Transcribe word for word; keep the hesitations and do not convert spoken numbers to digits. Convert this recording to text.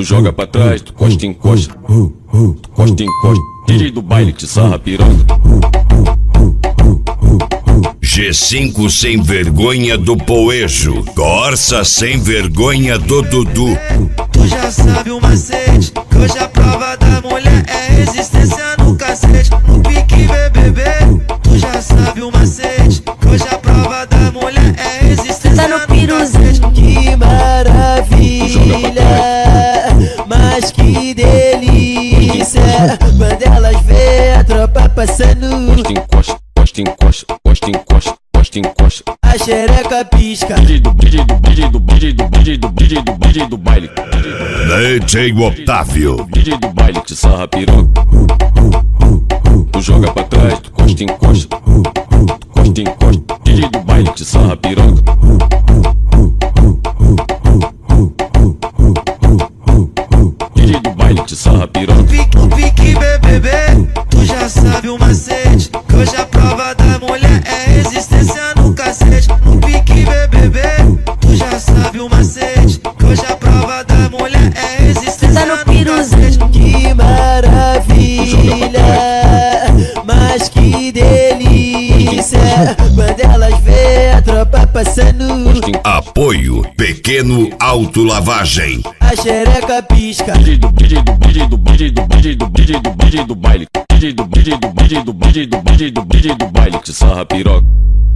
joga pra trás, tu costa e encosta, tu costa e encosta. D J do baile te sarra piroca. G cinco sem vergonha do Poejo, Corsa sem vergonha do Dudu. Tu já sabe o macete, que hoje a prova da mulher é resistência no cacete, no pique B B B. Tu já sabe o macete, que hoje a prova da mulher é resistência no cacete. Que maravilha, mas que delícia, quando elas vê a tropa passando. Costa, encosta, costa, encosta, costa, encosta. A xereca pisca. D J do, D J do, D J do, D J do, D J do, D J do, D J do baile. D J Otávio. D J do baile te sarra piroca. Tu joga pra trás, tu costa, encosta, tu costa, encosta. D J do baile te sarra piroca. D J do baile te sarra piroca. No pique B B B, tu já sabe o macete, que hoje a prova da mulher é resistência no cacete. No pique B B B, tu já sabe o macete, que hoje a prova da mulher é resistência no cacete. Que maravilha, mas que delícia, quando elas vê a tropa passando. Apoio Pequeno Autolavagem. A xereca pisca. D J do, D J do, D J do, D J do, D J do, D J do, D J do baile. D J do, D J do, D J do, D J do, D J do, D J do, D J do baile te sarra piroca.